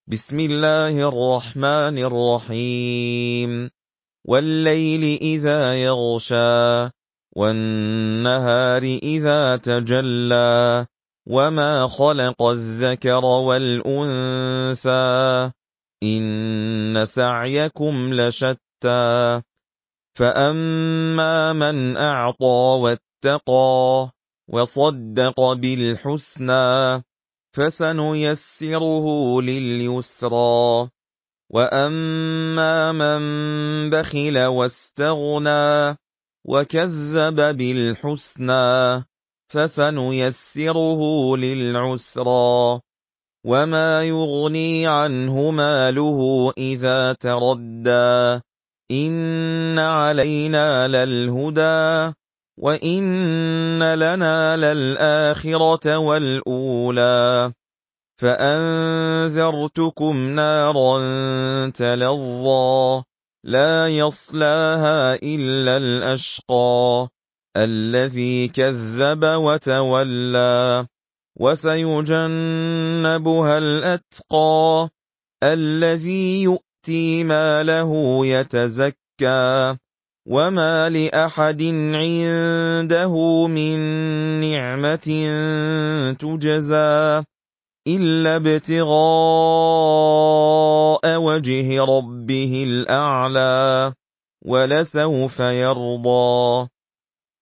بسم الله الرحمن الرحيم والليل إذا يغشى والنهار إذا تجلى وما خلق الذكر والأنثى إن سعيكم لشتى فأما من أعطى واتقى وصدق بالحسنى فسنيسره لليسرى وأما من بخل واستغنى وكذب بالحسنى فسنيسره للعسرى وما يغني عنه ماله إذا تردى إن علينا للهدى وإن لنا للآخرة والأولى فأنذرتكم نارا تلظى لا يصلاها إلا الأشقى الذي كذب وتولى وسيجنبها الأتقى الذي يؤتي ماله يتزكى وما لأحد عنده من نعمة تجزى إلا ابتغاء وجه ربه الأعلى ولسوف يرضى